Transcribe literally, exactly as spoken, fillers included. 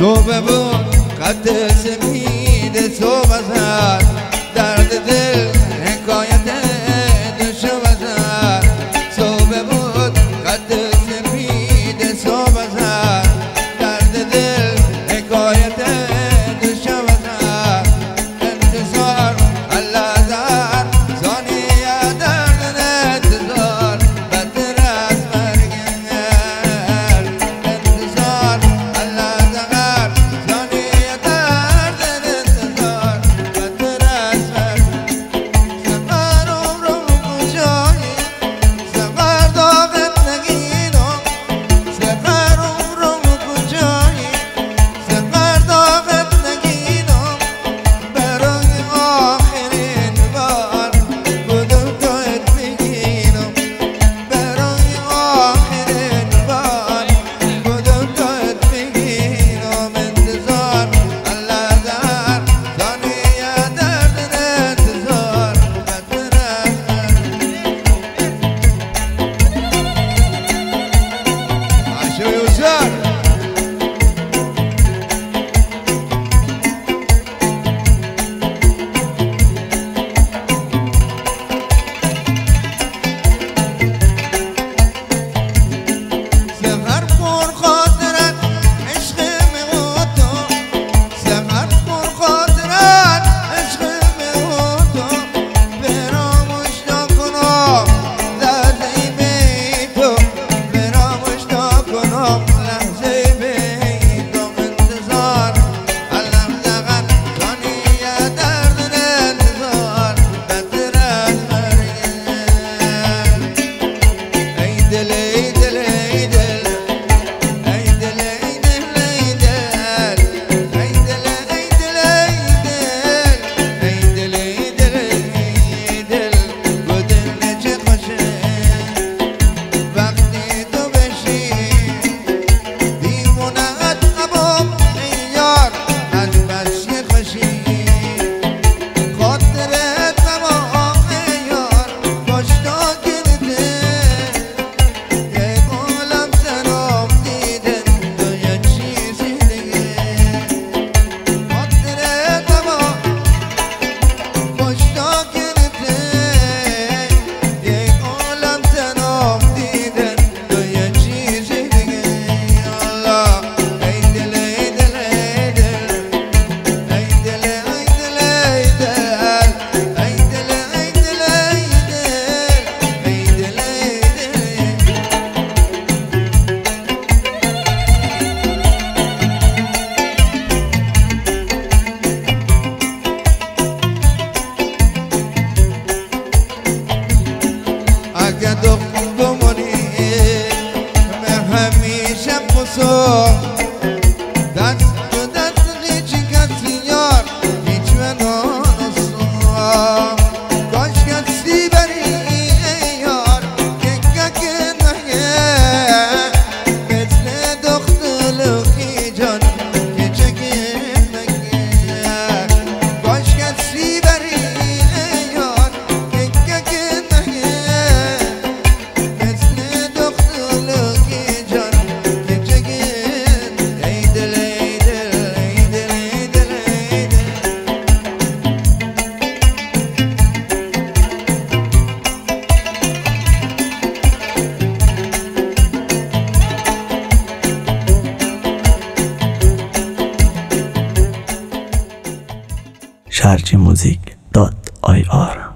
صبح بود قد سپید صبح زد درد دل حکایت دوش وزد صبح بود قد سپید صبح زد درد دل حکایت دوش وزد انتظار الله در ثانیه درد انتظار بدتر از مرگ انتظار الله در ثانیه درد انتظار بدتر از مرگ سفر عمرم کجایی سفر داغت نگیرم سفر عمرم کجایی سفر داغت نگیرم برای آخرین بار بودم توت بگیرم برای آخرین بار بودم توت بگیرم انتظار الله در ثانیه درد انتظار بدتر از عشق یوسر سفر پر خاطرت عشق و تو سفر پر خاطرت عشق و تو فراموش نکنم لحظه بی تو فراموش نکنم لحظه بی تو انتظار الله دقت ثانیه درد انتظار بدتر از مرگ ای دل ای دل ای دل ای دل ای دل ای دل ای دل ای دل ای دل ای دل ای دل ای دل گو دل چه خوشه وقتی تو بشی دیوونه‌ات نبام ای یار از بس که خوشی خاطرت نبام ای یار پشتا گرده یک عالم سرام دیدن تو یک چیزی دیگه خاطرت نبام پشتا گرده یک عالم سرام دیدن تو یک چیزی دیگه الله ای دل ای دل ای دل ای دل ای دل ای دل ای دل ای دل ای دل ای دل ای دل اگه دختر بمونی من همیشه بسو دست تو دست هیچی کسی یار هیچ منو نسو کاش کسی بری ای یار که که نگه مثل دختر لوکی جان که چکه نگه کاش کسی بری ای یار که که نگه مثل دختر لوکی جان که چکه ای دل ای دل ای دل ای دل ای دل شارجی موزیک دات آی آر